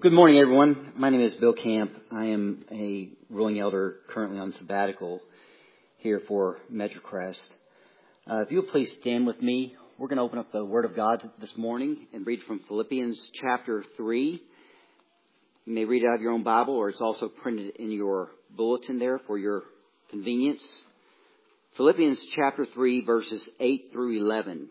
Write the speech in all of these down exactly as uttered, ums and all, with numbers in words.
Well, good morning, everyone. My name is Bill Camp. I am a ruling elder currently on sabbatical here for Metrocrest. Uh, if you'll please stand with me, we're going to open up the Word of God this morning and read from Philippians chapter three. You may read it out of your own Bible, or it's also printed in your bulletin there for your convenience. Philippians chapter three, verses eight through eleven.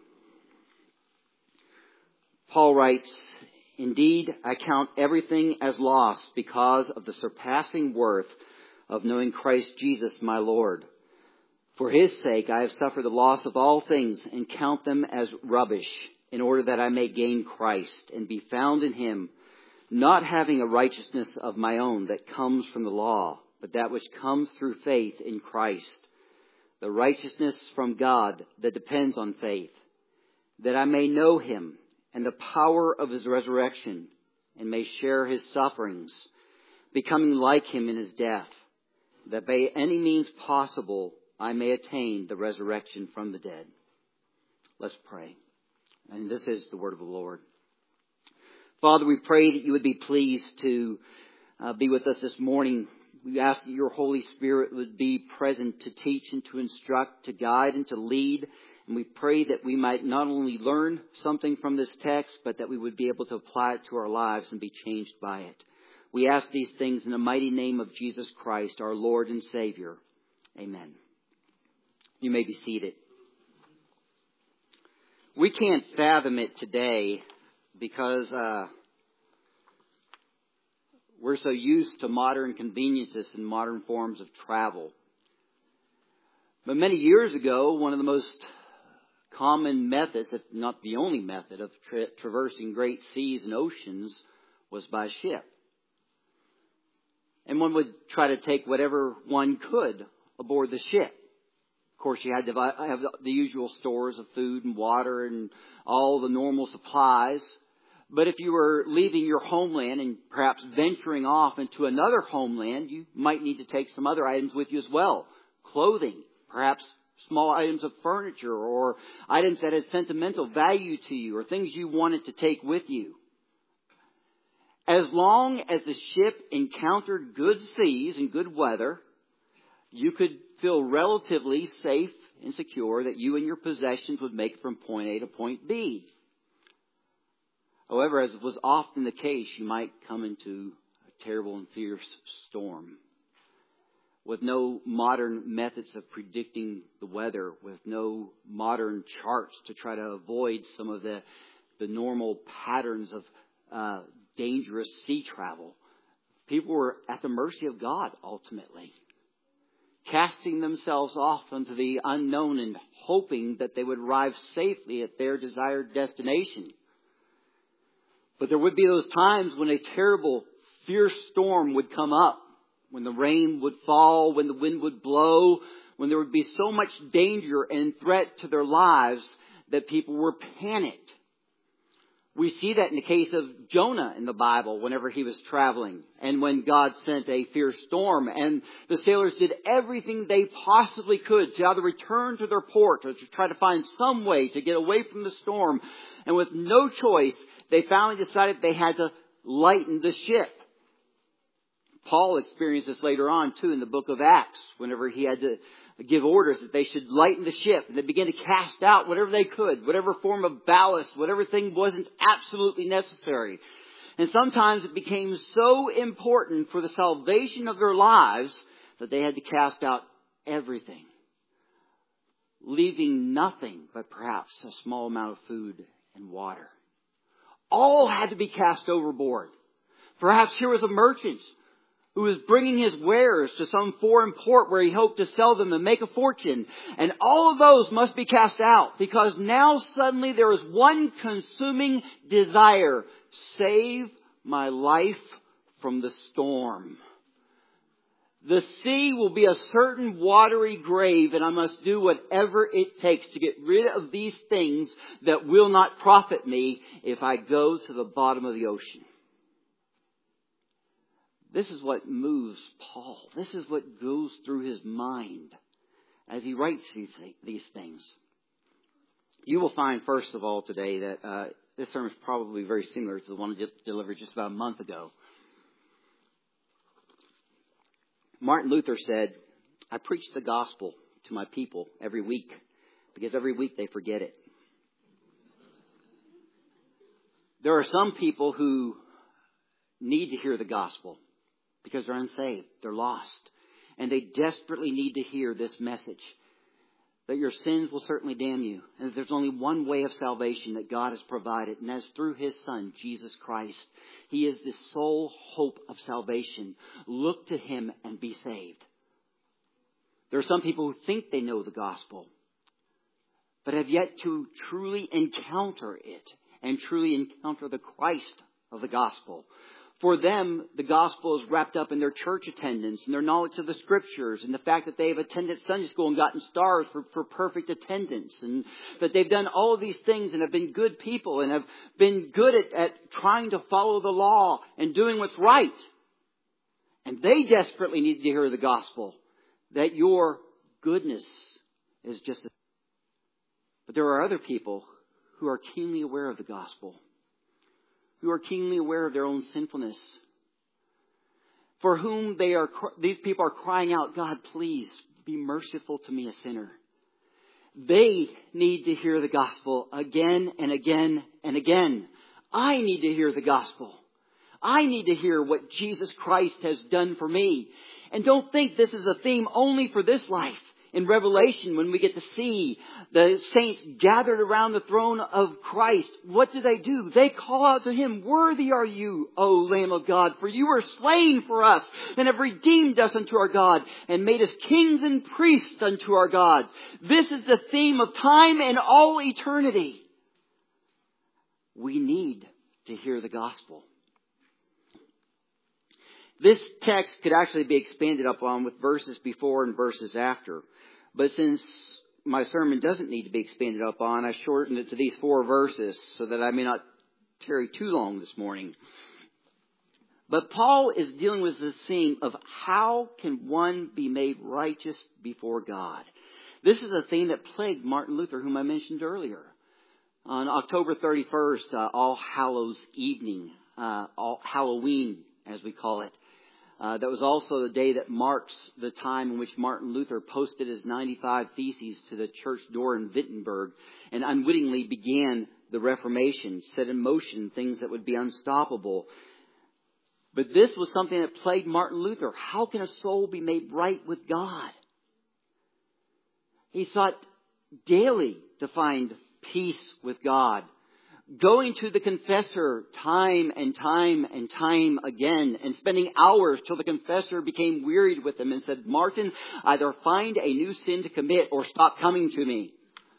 Paul writes, "Indeed, I count everything as loss because of the surpassing worth of knowing Christ Jesus my Lord. For His sake I have suffered the loss of all things and count them as rubbish, in order that I may gain Christ and be found in Him, not having a righteousness of my own that comes from the law, but that which comes through faith in Christ, the righteousness from God that depends on faith, that I may know Him and the power of His resurrection, and may share His sufferings, becoming like Him in His death, that by any means possible I may attain the resurrection from the dead." Let's pray. And this is the word of the Lord. Father, we pray that you would be pleased to uh, be with us this morning. We ask that your Holy Spirit would be present to teach and to instruct, to guide and to lead. And we pray that we might not only learn something from this text, but that we would be able to apply it to our lives and be changed by it. We ask these things in the mighty name of Jesus Christ, our Lord and Savior. Amen. You may be seated. We can't fathom it today because uh, we're so used to modern conveniences and modern forms of travel. But many years ago, one of the most common methods, if not the only method, of tra- traversing great seas and oceans was by ship. And one would try to take whatever one could aboard the ship. Of course, you had to have the usual stores of food and water and all the normal supplies. But if you were leaving your homeland and perhaps venturing off into another homeland, you might need to take some other items with you as well. Clothing, perhaps small items of furniture, or items that had sentimental value to you, or things you wanted to take with you. As long as the ship encountered good seas and good weather, you could feel relatively safe and secure that you and your possessions would make it from point A to point B. However, as was often the case, you might come into a terrible and fierce storm. With no modern methods of predicting the weather, with no modern charts to try to avoid some of the, the normal patterns of uh, dangerous sea travel. People were at the mercy of God, ultimately, casting themselves off into the unknown and hoping that they would arrive safely at their desired destination. But there would be those times when a terrible, fierce storm would come up, when the rain would fall, when the wind would blow, when there would be so much danger and threat to their lives that people were panicked. We see that in the case of Jonah in the Bible whenever he was traveling and when God sent a fierce storm, and the sailors did everything they possibly could to either return to their port or to try to find some way to get away from the storm. And with no choice, they finally decided they had to lighten the ship. Paul experienced this later on, too, in the book of Acts, whenever he had to give orders that they should lighten the ship. And they began to cast out whatever they could, whatever form of ballast, whatever thing wasn't absolutely necessary. And sometimes it became so important for the salvation of their lives that they had to cast out everything, leaving nothing but perhaps a small amount of food and water. All had to be cast overboard. Perhaps here was a merchant who was bringing his wares to some foreign port where he hoped to sell them and make a fortune. And all of those must be cast out because now suddenly there is one consuming desire. Save my life from the storm. The sea will be a certain watery grave, and I must do whatever it takes to get rid of these things that will not profit me if I go to the bottom of the ocean. This is what moves Paul. This is what goes through his mind as he writes these, these things. You will find, first of all, today that uh, this sermon is probably very similar to the one I just delivered just about a month ago. Martin Luther said, I preach the gospel to my people every week because every week they forget it. There are some people who need to hear the gospel because they're unsaved, they're lost, and they desperately need to hear this message. That your sins will certainly damn you. And that there's only one way of salvation that God has provided. And that's through His Son, Jesus Christ. He is the sole hope of salvation. Look to Him and be saved. There are some people who think they know the gospel. But have yet to truly encounter it. And truly encounter the Christ of the gospel. For them, the gospel is wrapped up in their church attendance and their knowledge of the scriptures and the fact that they've attended Sunday school and gotten stars for, for perfect attendance and that they've done all of these things and have been good people and have been good at, at trying to follow the law and doing what's right. And they desperately need to hear the gospel that your goodness is just... A... But there are other people who are keenly aware of the gospel. Who are keenly aware of their own sinfulness. For whom they are, these people are crying out, God, please be merciful to me, a sinner. They need to hear the gospel again and again and again. I need to hear the gospel. I need to hear what Jesus Christ has done for me. And don't think this is a theme only for this life. In Revelation, when we get to see the saints gathered around the throne of Christ, what do they do? They call out to Him, worthy are you, O Lamb of God, for you were slain for us and have redeemed us unto our God and made us kings and priests unto our God. This is the theme of time and all eternity. We need to hear the gospel. This text could actually be expanded upon with verses before and verses after. But since my sermon doesn't need to be expanded upon, I shortened it to these four verses so that I may not tarry too long this morning. But Paul is dealing with the theme of how can one be made righteous before God. This is a theme that plagued Martin Luther, whom I mentioned earlier. On October thirty-first, uh, All Hallows Evening, uh, All Halloween, as we call it. Uh, that was also the day that marks the time in which Martin Luther posted his ninety-five Theses to the church door in Wittenberg and unwittingly began the Reformation, set in motion things that would be unstoppable. But this was something that plagued Martin Luther. How can a soul be made right with God? He sought daily to find peace with God. Going to the confessor time and time and time again and spending hours till the confessor became wearied with him and said, Martin, either find a new sin to commit or stop coming to me.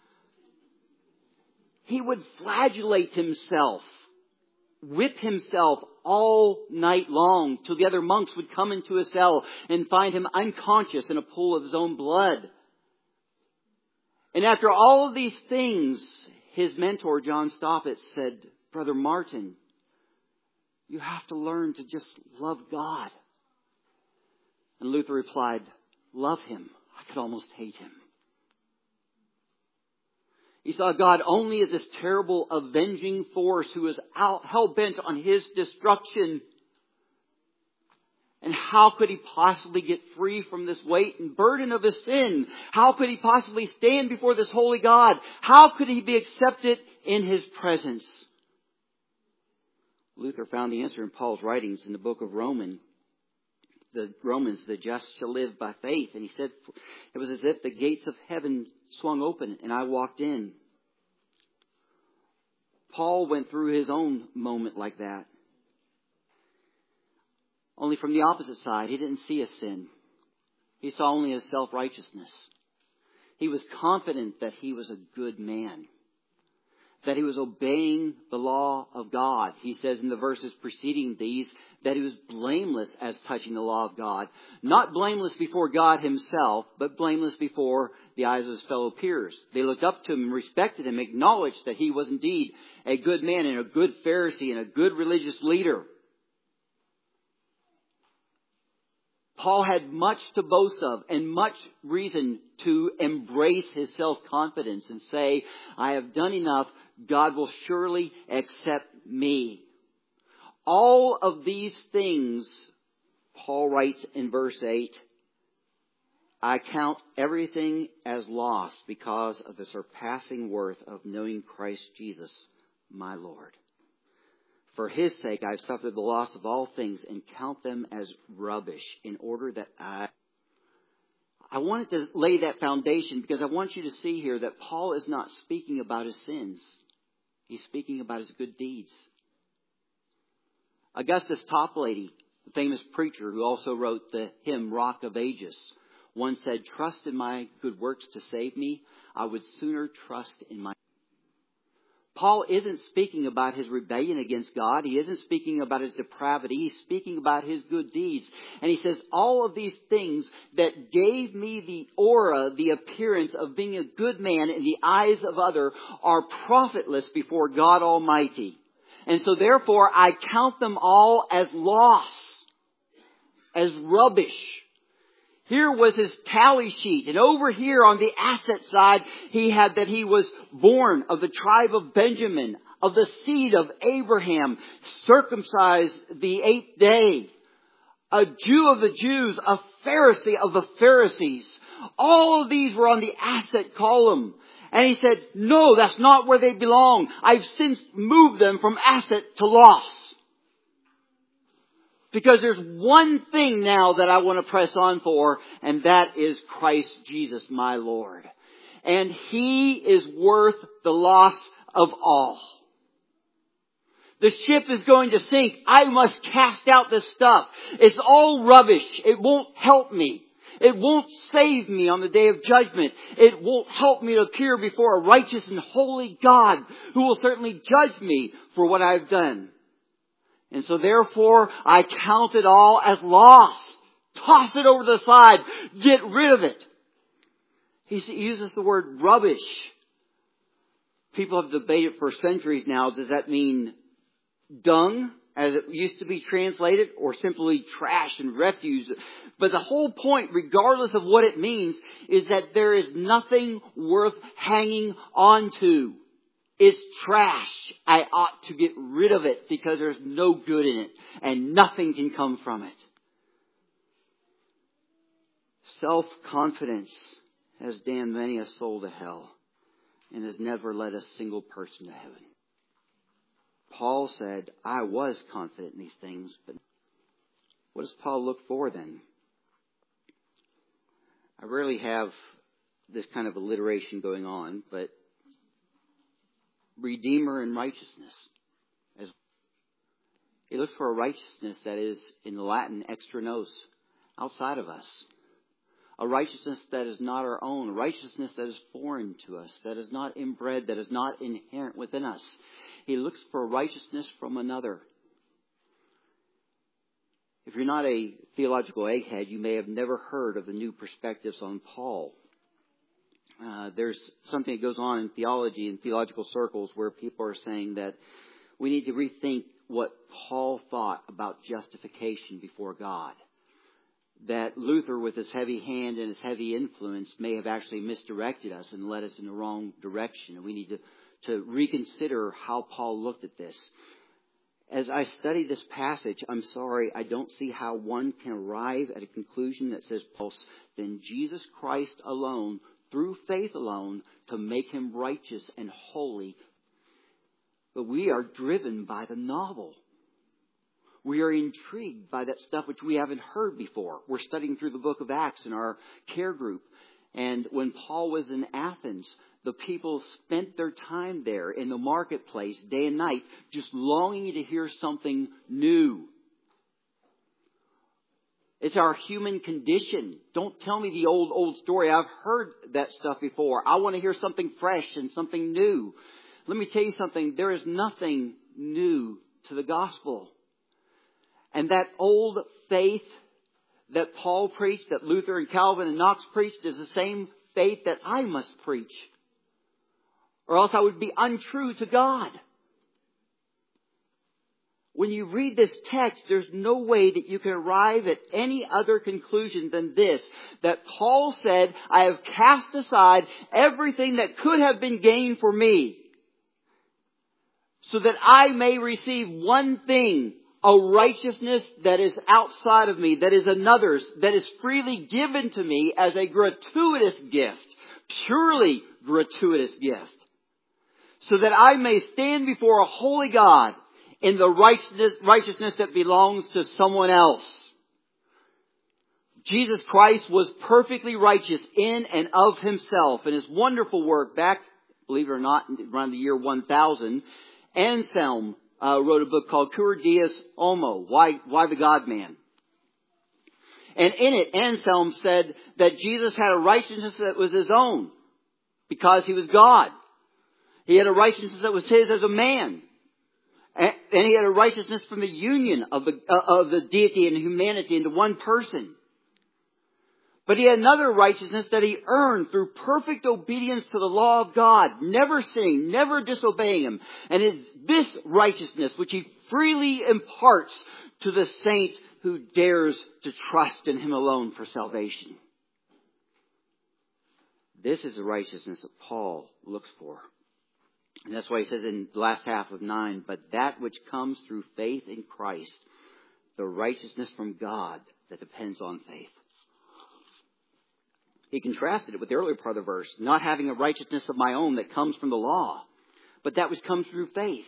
He would flagellate himself, whip himself all night long till the other monks would come into his cell and find him unconscious in a pool of his own blood. And after all of these things, his mentor, John Stoppett, said, Brother Martin, you have to learn to just love God. And Luther replied, love Him. I could almost hate Him. He saw God only as this terrible avenging force who was out, hell-bent on his destruction. And how could he possibly get free from this weight and burden of his sin? How could he possibly stand before this holy God? How could he be accepted in His presence? Luther found the answer in Paul's writings in the book of Romans. The Romans, the just shall live by faith. And he said, it was as if the gates of heaven swung open and I walked in. Paul went through his own moment like that. Only from the opposite side, he didn't see a sin. He saw only his self-righteousness. He was confident that he was a good man. That he was obeying the law of God. He says in the verses preceding these that he was blameless as touching the law of God. Not blameless before God Himself, but blameless before the eyes of his fellow peers. They looked up to him, respected him, acknowledged that he was indeed a good man and a good Pharisee and a good religious leader. Paul had much to boast of and much reason to embrace his self-confidence and say, I have done enough. God will surely accept me. All of these things, Paul writes in verse eight, I count everything as loss because of the surpassing worth of knowing Christ Jesus, my Lord. For His sake I have suffered the loss of all things and count them as rubbish in order that I... I wanted to lay that foundation because I want you to see here that Paul is not speaking about his sins. He's speaking about his good deeds. Augustus Toplady, the famous preacher who also wrote the hymn Rock of Ages, once said, trust in my good works to save me. I would sooner trust in my... Paul isn't speaking about his rebellion against God. He isn't speaking about his depravity. He's speaking about his good deeds. And he says, all of these things that gave me the aura, the appearance of being a good man in the eyes of others are profitless before God Almighty. And so therefore I count them all as loss, as rubbish. Here was his tally sheet. And over here on the asset side, he had that he was born of the tribe of Benjamin, of the seed of Abraham, circumcised the eighth day, a Jew of the Jews, a Pharisee of the Pharisees. All of these were on the asset column. And he said, no, that's not where they belong. I've since moved them from asset to loss. Because there's one thing now that I want to press on for, and that is Christ Jesus, my Lord. And He is worth the loss of all. The ship is going to sink. I must cast out this stuff. It's all rubbish. It won't help me. It won't save me on the day of judgment. It won't help me to appear before a righteous and holy God who will certainly judge me for what I've done. And so therefore, I count it all as loss. Toss it over the side. Get rid of it. He uses the word rubbish. People have debated for centuries now, does that mean dung, as it used to be translated, or simply trash and refuse? But the whole point, regardless of what it means, is that there is nothing worth hanging on to. It's trash. I ought to get rid of it because there's no good in it and nothing can come from it. Self-confidence has damned many a soul to hell and has never led a single person to heaven. Paul said, I was confident in these things, but what does Paul look for then? I rarely have this kind of alliteration going on, but Redeemer and righteousness. As he looks for a righteousness that is, in the Latin, extra nos, outside of us. A righteousness that is not our own. A righteousness that is foreign to us. That is not inbred. That is not inherent within us. He looks for righteousness from another. If you're not a theological egghead, you may have never heard of the new perspectives on Paul. Uh, there's something that goes on in theology and theological circles where people are saying that we need to rethink what Paul thought about justification before God. That Luther, with his heavy hand and his heavy influence, may have actually misdirected us and led us in the wrong direction. And we need to, to reconsider how Paul looked at this. As I study this passage, I'm sorry, I don't see how one can arrive at a conclusion that says, Paul, then Jesus Christ alone, through faith alone, to make him righteous and holy. But we are driven by the novel. We are intrigued by that stuff which we haven't heard before. We're studying through the book of Acts in our care group. And when Paul was in Athens, the people spent their time there in the marketplace day and night, just longing to hear something new. It's our human condition. Don't tell me the old, old story. I've heard that stuff before. I want to hear something fresh and something new. Let me tell you something. There is nothing new to the gospel. And that old faith that Paul preached, that Luther and Calvin and Knox preached, is the same faith that I must preach. Or else I would be untrue to God. when you read this text, there's no way that you can arrive at any other conclusion than this. That Paul said, I have cast aside everything that could have been gained for me, so that I may receive one thing, a righteousness that is outside of me, that is another's, that is freely given to me as a gratuitous gift, purely gratuitous gift, so that I may stand before a holy God in the righteousness, righteousness that belongs to someone else. Jesus Christ was perfectly righteous in and of himself. And his wonderful work back, believe it or not, around the year one thousand, Anselm uh, wrote a book called Cur Deus Homo, Why, Why the God-Man. And in it, Anselm said that Jesus had a righteousness that was his own because he was God. He had a righteousness that was his as a man. And he had a righteousness from the union of the, uh, of the deity and humanity into one person. But he had another righteousness that he earned through perfect obedience to the law of God, never sinning, never disobeying him. And it's this righteousness which he freely imparts to the saint who dares to trust in him alone for salvation. This is the righteousness that Paul looks for. And that's why he says in the last half of nine, but that which comes through faith in Christ, the righteousness from God that depends on faith. He contrasted it with the earlier part of the verse, not having a righteousness of my own that comes from the law, but that which comes through faith.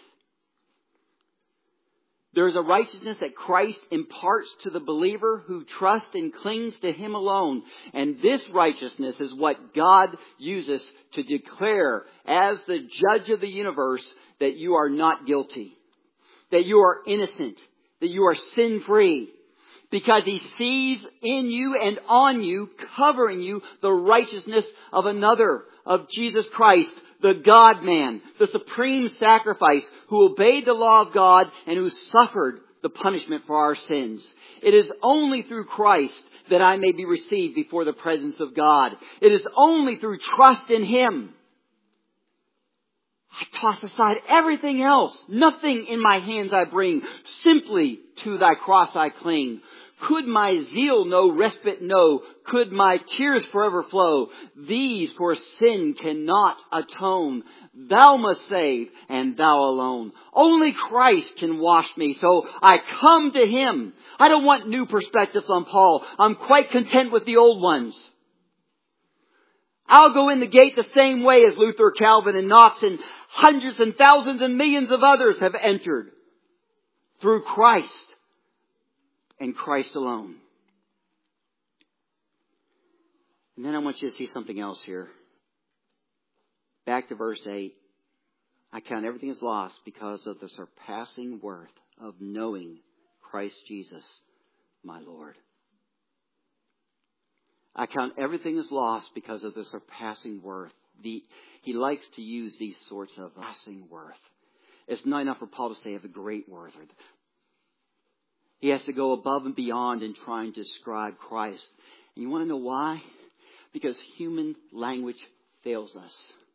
There is a righteousness that Christ imparts to the believer who trusts and clings to him alone. And this righteousness is what God uses to declare as the judge of the universe that you are not guilty, that you are innocent, that you are sin-free. Because he sees in you and on you, covering you, the righteousness of another, of Jesus Christ, the God-man, the supreme sacrifice, who obeyed the law of God and who suffered the punishment for our sins. It is only through Christ that I may be received before the presence of God. It is only through trust in him. I toss aside everything else. Nothing in my hands I bring. Simply to thy cross I cling. Could my zeal no respite know? Could my tears forever flow? These for sin cannot atone. Thou must save, and thou alone. Only Christ can wash me, so I come to him. I don't want new perspectives on Paul. I'm quite content with the old ones. I'll go in the gate the same way as Luther, Calvin, and Knox, and hundreds and thousands and millions of others have entered. Through Christ and Christ alone. And then I want you to see something else here. Back to verse eight. I count everything as lost because of the surpassing worth of knowing Christ Jesus, my Lord. I count everything as lost because of the surpassing worth. The, he likes to use these sorts of surpassing worth. It's not enough for Paul to say of a great worth. He has to go above and beyond in trying to describe Christ. And you want to know why? Because human language fails us.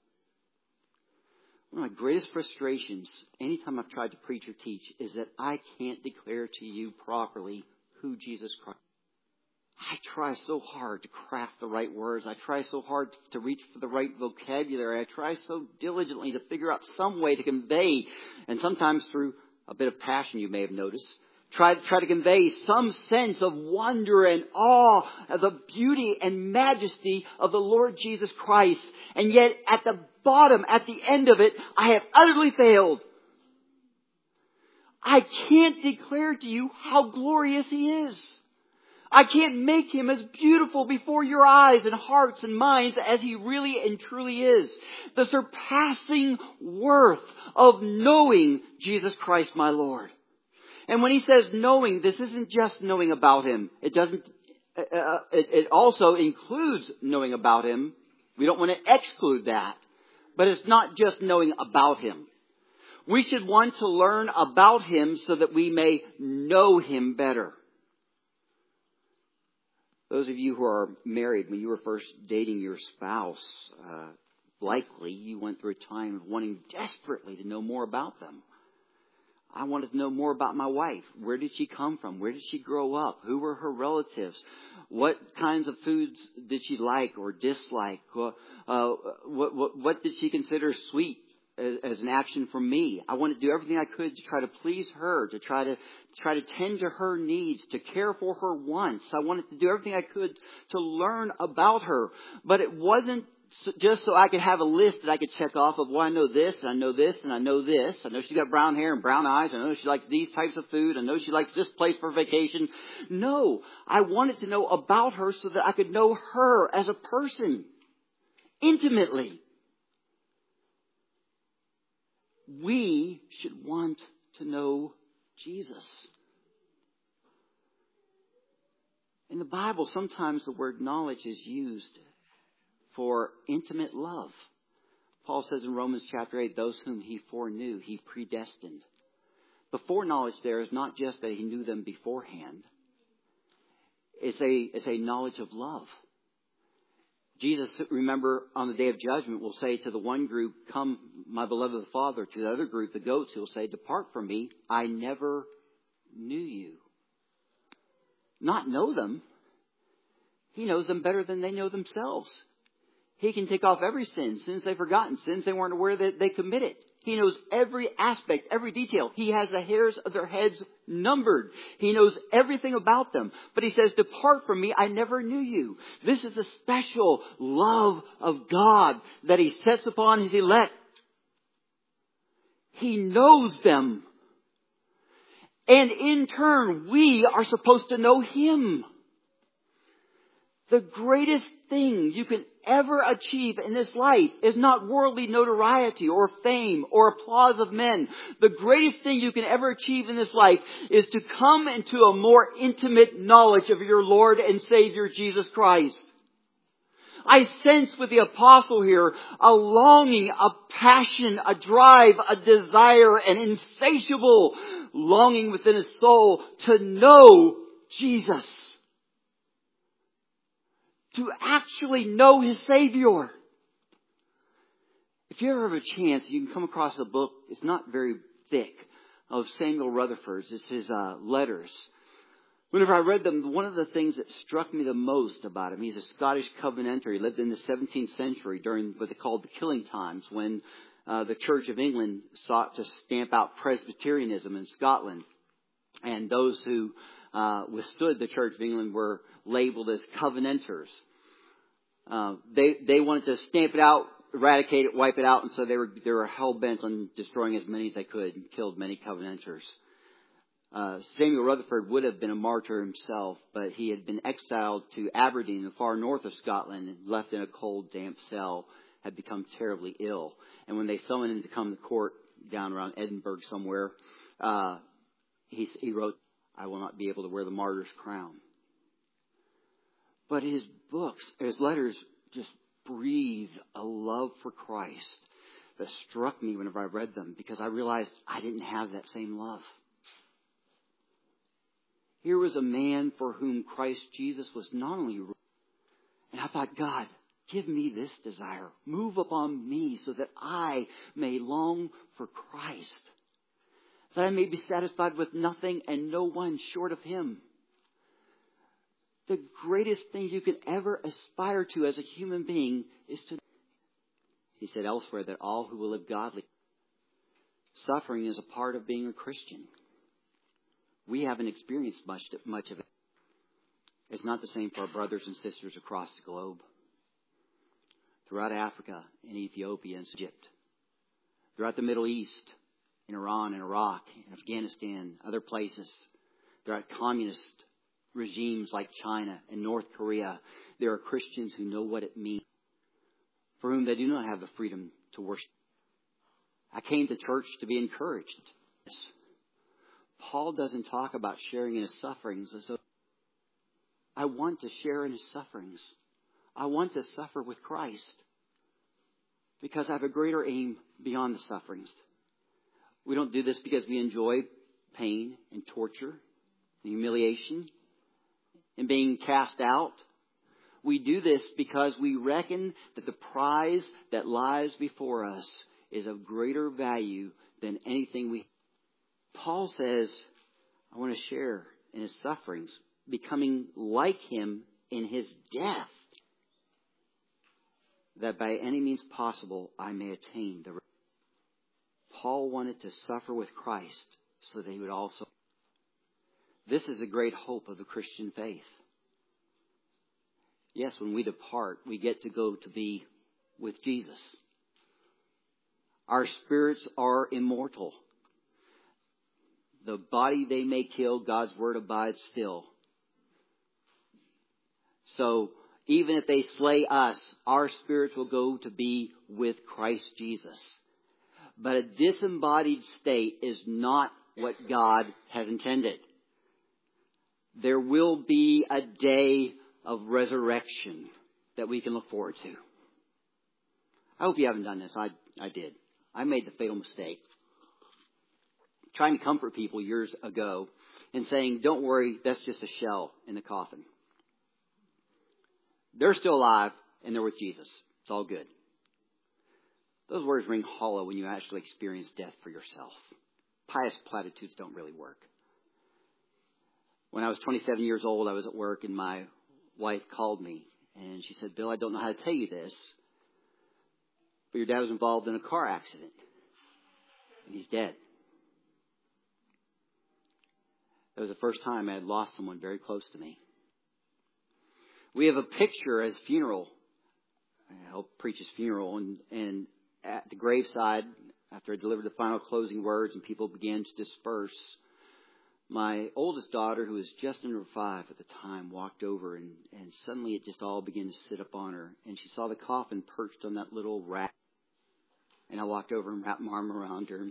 One of my greatest frustrations, anytime I've tried to preach or teach, is that I can't declare to you properly who Jesus Christ is. I try so hard to craft the right words. I try so hard to reach for the right vocabulary. I try so diligently to figure out some way to convey, and sometimes through a bit of passion you may have noticed, try, try to convey some sense of wonder and awe of the beauty and majesty of the Lord Jesus Christ. And yet at the bottom, at the end of it, I have utterly failed. I can't declare to you how glorious he is. I can't make him as beautiful before your eyes and hearts and minds as he really and truly is. The surpassing worth of knowing Jesus Christ, my Lord. And when he says knowing, this isn't just knowing about him. It doesn't, uh, it, it also includes knowing about him. We don't want to exclude that. But it's not just knowing about him. We should want to learn about him so that we may know him better. Those of you who are married, when you were first dating your spouse, uh, likely you went through a time of wanting desperately to know more about them. I wanted to know more about my wife. Where did she come from? Where did she grow up? Who were her relatives? What kinds of foods did she like or dislike? Uh, what, what, what did she consider sweet as, as an action from me? I wanted to do everything I could to try to please her, to try to try to tend to her needs, to care for her wants. I wanted to do everything I could to learn about her. But it wasn't just so I could have a list that I could check off of, well, I know this, and I know this, and I know this. I know she's got brown hair and brown eyes. I know she likes these types of food. I know she likes this place for vacation. No, I wanted to know about her so that I could know her as a person intimately. We should want to know Jesus. In the Bible, sometimes the word knowledge is used for intimate love. Paul says in Romans chapter eight, those whom he foreknew, he predestined. The foreknowledge there is not just that he knew them beforehand. It's a, it's a knowledge of love. Jesus, remember, on the day of judgment will say to the one group, come, my beloved Father. To the other group, the goats, he'll say, depart from me. I never knew you. Not know them. He knows them better than they know themselves. He can take off every sin, sins they've forgotten, sins they weren't aware that they committed. He knows every aspect, every detail. He has the hairs of their heads numbered. He knows everything about them. But he says, depart from me, I never knew you. This is a special love of God that he sets upon his elect. He knows them. And in turn, we are supposed to know him. The greatest thing you can ever achieve in this life is not worldly notoriety or fame or applause of men. The greatest thing you can ever achieve in this life is to come into a more intimate knowledge of your Lord and Savior Jesus Christ. I sense with the apostle here a longing, a passion, a drive, a desire, an insatiable longing within his soul to know Jesus. To actually know his Savior. If you ever have a chance, you can come across a book, it's not very thick, of Samuel Rutherford's. It's his uh, letters. Whenever I read them, one of the things that struck me the most about him, he's a Scottish Covenanter. He lived in the seventeenth century during what they called the Killing Times, when uh, the Church of England sought to stamp out Presbyterianism in Scotland. And those who uh, withstood the Church of England were labeled as Covenanters. Uh, they they wanted to stamp it out, eradicate it, wipe it out, and so they were they were hell bent on destroying as many as they could, and killed many Covenanters. Uh, Samuel Rutherford would have been a martyr himself, but he had been exiled to Aberdeen, the far north of Scotland, and left in a cold, damp cell, had become terribly ill. And when they summoned him to come to court down around Edinburgh somewhere, uh, he he wrote, "I will not be able to wear the martyr's crown." But his books, his letters, just breathe a love for Christ that struck me whenever I read them, because I realized I didn't have that same love. Here was a man for whom Christ Jesus was not only... And I thought, God, give me this desire. Move upon me so that I may long for Christ. That I may be satisfied with nothing and no one short of him. The greatest thing you can ever aspire to as a human being is to... He said elsewhere that all who will live godly... Suffering is a part of being a Christian. We haven't experienced much, much of it. It's not the same for our brothers and sisters across the globe. Throughout Africa, in Ethiopia, and Egypt. Throughout the Middle East, in Iran, and Iraq, in Afghanistan, other places. Throughout communist regimes like China and North Korea, there are Christians who know what it means, for whom they do not have the freedom to worship. I came to church to be encouraged. Paul doesn't talk about sharing in his sufferings. So I want to share in his sufferings. I want to suffer with Christ because I have a greater aim beyond the sufferings. We don't do this because we enjoy pain and torture and humiliation and being cast out. We do this because we reckon that the prize that lies before us is of greater value than anything we... Paul says, I want to share in his sufferings, becoming like him in his death, that by any means possible I may attain the. Paul wanted to suffer with Christ so that he would also. This is a great hope of the Christian faith. Yes, when we depart, we get to go to be with Jesus. Our spirits are immortal. The body they may kill, God's word abides still. So even if they slay us, our spirits will go to be with Christ Jesus. But a disembodied state is not what God has intended. There will be a day of resurrection that we can look forward to. I hope you haven't done this. I, I did. I made the fatal mistake. Trying to comfort people years ago and saying, don't worry, that's just a shell in the coffin. They're still alive and they're with Jesus. It's all good. Those words ring hollow when you actually experience death for yourself. Pious platitudes don't really work. When I was twenty-seven years old, I was at work and my wife called me and she said, Bill, I don't know how to tell you this, but your dad was involved in a car accident and he's dead. That was the first time I had lost someone very close to me. We have a picture as funeral. I helped preach his funeral, and, and at the graveside, after I delivered the final closing words and people began to disperse, my oldest daughter, who was just under five at the time, walked over and, and suddenly it just all began to sit up on her. And she saw the coffin perched on that little rack. And I walked over and wrapped my arm around her.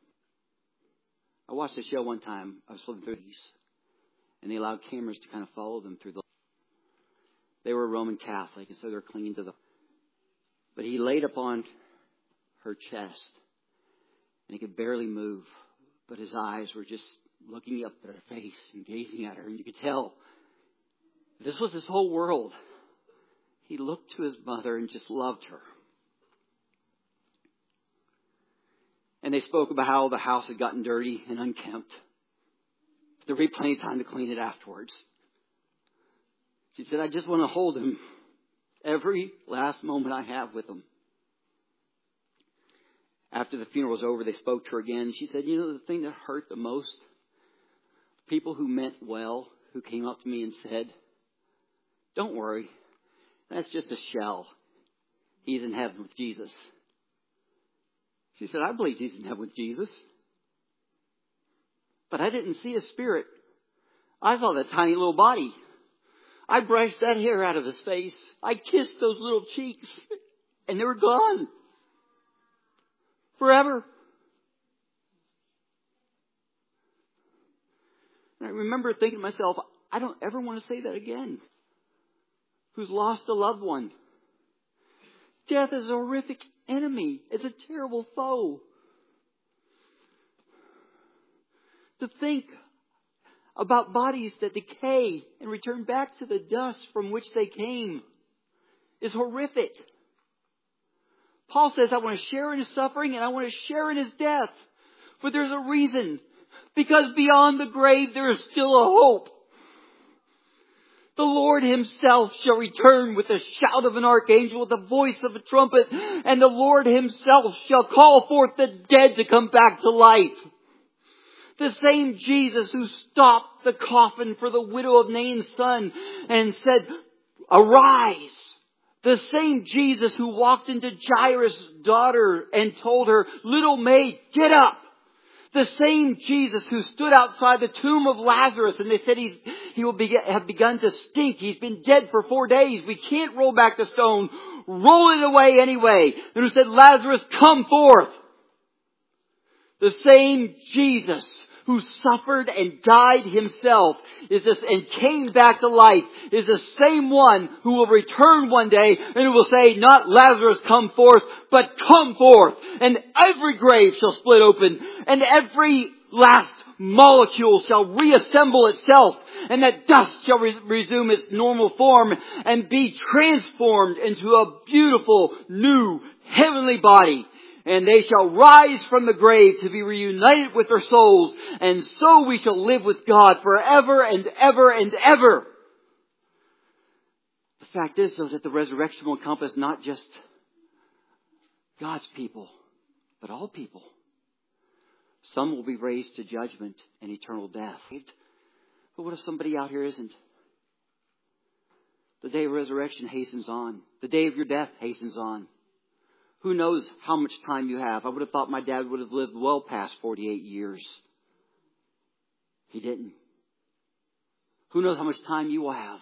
I watched a show one time. I was flipping through these. And they allowed cameras to kind of follow them through the... They were Roman Catholic, and so they're clinging to the... But he laid upon her chest. And he could barely move. But his eyes were just looking up at her face and gazing at her. And you could tell this was his whole world. He looked to his mother and just loved her. And they spoke about how the house had gotten dirty and unkempt. There would be plenty of time to clean it afterwards. She said, I just want to hold him every last moment I have with him. After the funeral was over, they spoke to her again. She said, you know, the thing that hurt the most? People who meant well, who came up to me and said, don't worry, that's just a shell. He's in heaven with Jesus. She said, I believe he's in heaven with Jesus. But I didn't see his spirit. I saw that tiny little body. I brushed that hair out of his face. I kissed those little cheeks. And they were gone. Forever. And I remember thinking to myself, I don't ever want to say that again. Who's lost a loved one. Death is a horrific enemy. It's a terrible foe. To think about bodies that decay and return back to the dust from which they came is horrific. Paul says, I want to share in his suffering and I want to share in his death. But there's a reason. Because beyond the grave there is still a hope. The Lord himself shall return with the shout of an archangel, with the voice of a trumpet, and the Lord himself shall call forth the dead to come back to life. The same Jesus who stopped the coffin for the widow of Nain's son and said, arise. The same Jesus who walked into Jairus' daughter and told her, little maid, get up. The same Jesus who stood outside the tomb of Lazarus and they said he, he will be, have begun to stink. He's been dead for four days. We can't roll back the stone. Roll it away anyway. And who said, Lazarus, come forth. The same Jesus who suffered and died himself is this, and came back to life is the same one who will return one day and who will say, not Lazarus come forth, but come forth. And every grave shall split open and every last molecule shall reassemble itself and that dust shall re- resume its normal form and be transformed into a beautiful new heavenly body. And they shall rise from the grave to be reunited with their souls. And so we shall live with God forever and ever and ever. The fact is, though, that the resurrection will encompass not just God's people, but all people. Some will be raised to judgment and eternal death. But what if somebody out here isn't? The day of resurrection hastens on. The day of your death hastens on. Who knows how much time you have? I would have thought my dad would have lived well past forty-eight years. He didn't. Who knows how much time you will have?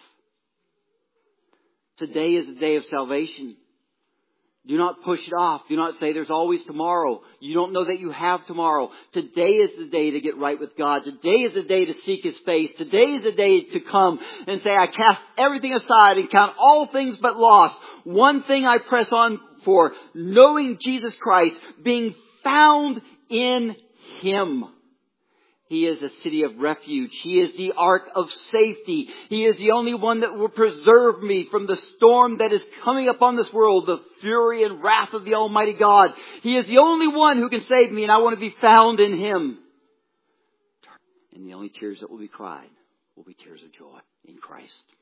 Today is the day of salvation. Do not push it off. Do not say there's always tomorrow. You don't know that you have tomorrow. Today is the day to get right with God. Today is the day to seek His face. Today is the day to come and say, I cast everything aside and count all things but loss. One thing I press on for, knowing Jesus Christ, being found in Him. He is a city of refuge. He is the ark of safety. He is the only one that will preserve me from the storm that is coming upon this world, the fury and wrath of the Almighty God. He is the only one who can save me, and I want to be found in Him. And the only tears that will be cried will be tears of joy in Christ.